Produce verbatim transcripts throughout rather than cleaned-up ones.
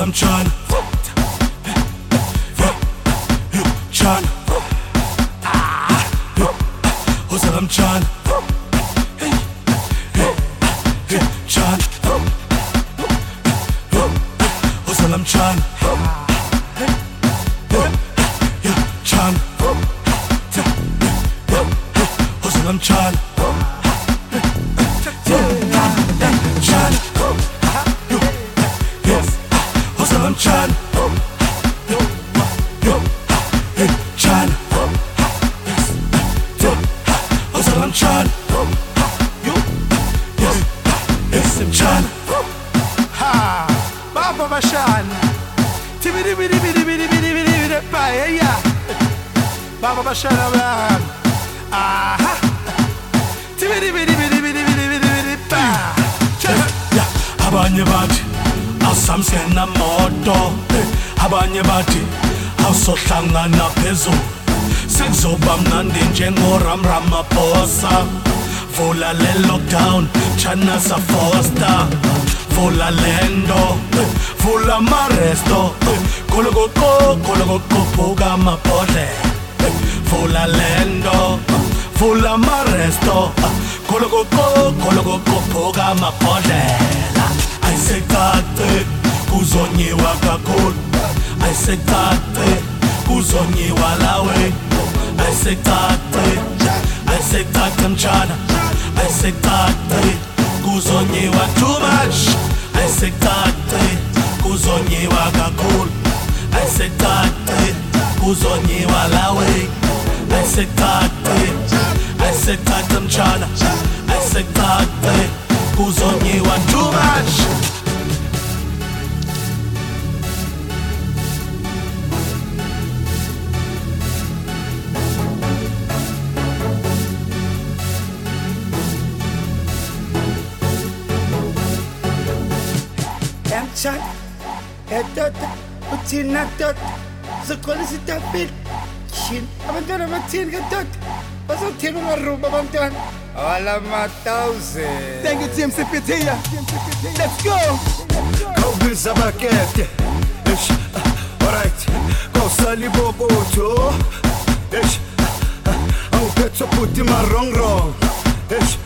I'm trying. Trying. Who's that I'm trying? Trying. Who's that I'm trying? Trying. Who's that I'm trying? I'm trying, trying, what's all I'm trying, yes, I'm trying. Ha, Baba Bashan, Tibidi Bidi Bidi Bidi Bidi Bidi Bidi Bidi ya, Baba Bashan Abraham, aha, Tibidi Bidi Bidi Bidi Bidi Bidi Bidi Bidi, ya, abanye bathi awusamsena moto, abanye bathi awusohlangana phezulu, sekuzoba mnandi njengoRam Ramaphosa. Vula le lockdown, chana sa foster, vula lendo, vula maresto, kolokoko kolokoko phuka mabhodle, vula lendo, vula maresto, kolokoko kolokoko phuka mabhodlela. Ayisekade kuzonyiwa kakhulu, ayisekade kuzonyiwa lawe, ayisekade ayisekade mtshana, ayisekade kuzonyiwa too much, ayisekade kuzonyiwa kakhulu, ayisekade kuzonyiwa lawe, ayisekade ayisekade mtshana, ayisekade kuzonyiwa too much. Emchan, edoda, uthina doda, uzokholisa itafile. Shini, abantwana bathini kadoda? Bazothina ungarumba abantwana. All my thousand. Thank you, Team C P T. Let's go. Go biza bakete. Ish, alright. Go sali boboto. Ish, I'll get to put in my wrong wrong. Ish,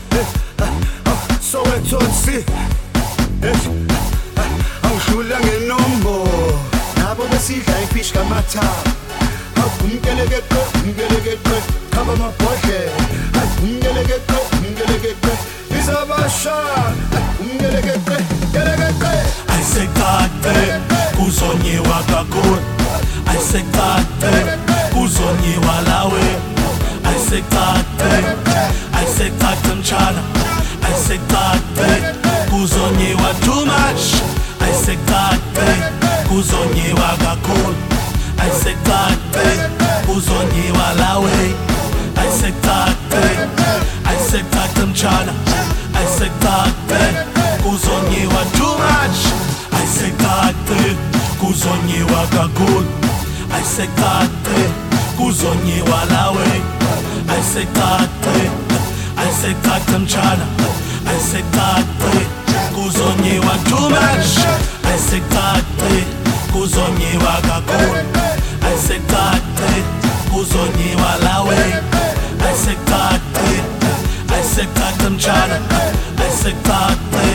so it's on see. Ish, I'll shoot a number. Nabo besidla ifish kamata. Umgele get go, umgele get go. Cover my pocket. Umgele get go, umgele get go. Biza basha. Umgele get go, umgele get go. Ayisekade kuzonyiwa kakhulu, ayisekade kuzonyiwa lawe, ayisekade ayisekade mtshana, ayisekade kuzonyiwa too much, ayisekade kuzonyiwa kakhulu, ayisekade kuzonyiwa lawe, ayisekade ayisekade mtshana, ayisekade kuzonyiwa too much, ayisekade kuzonyiwa kakhulu, ayisekade kuzonyiwa lawe, ayisekade ayisekade mtshana, ayisekade kuzonyiwa too much, ayisekade kuzonyiwa kakhulu, ayisekade kuzonyiwa lawe, ayisekade ayisekade mtshana, ayisekade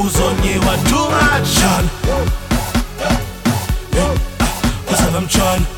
kuzonyiwa too much. What's that I'm trying?